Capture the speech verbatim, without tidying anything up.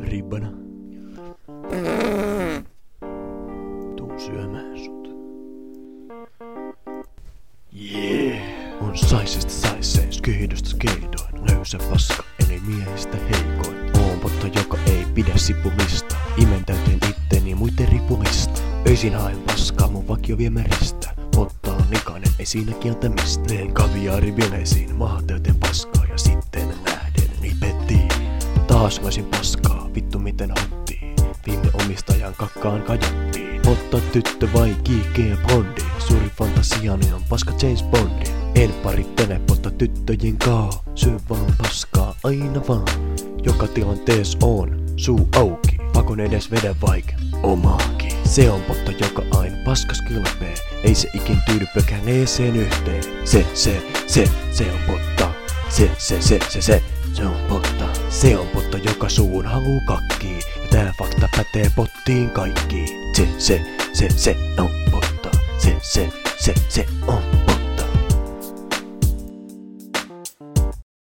ribbana. Tuun syömään sut. Jee! Yeah. On saisesta saiseis, kehdosta skeidoin. Löysä paska, eli miehistä heikoin. Oon potta, joka ei pidä sipumista. Imen täyteen itteni muitten ripumista. Öisin haen paskaa mun vakio viemäristä. Potta on likainen, ei siinä kieltämistä. Teen kaviaari bileisiin, maha täyteen paskaa. Ja sitten nähden nipettiin. Taas voisin paskaa, vittu miten hottiin. Viime omistajan kakkaan kajottiin. Potta tyttö vai kiikeä blondi. Suuri fantasiani on paska James Bondi. En parittele potta tyttöjen kaa. Syö vaan paskaa aina vaan. Joka tilantees on suu auki. Pakon edes vedä vaik omaakin. Se on potta, joka aina paskas kilpee. Ei se ikin tyydy pökäleeseen yhteen. Se, se, se, se on potta. Se, se, se, se, se, se on potta. Se on potta, joka suun haluu kakkii. Ja tää fakta pätee pottiin kaikkiin. Se, se, se, se on potta. Se, se, se, se on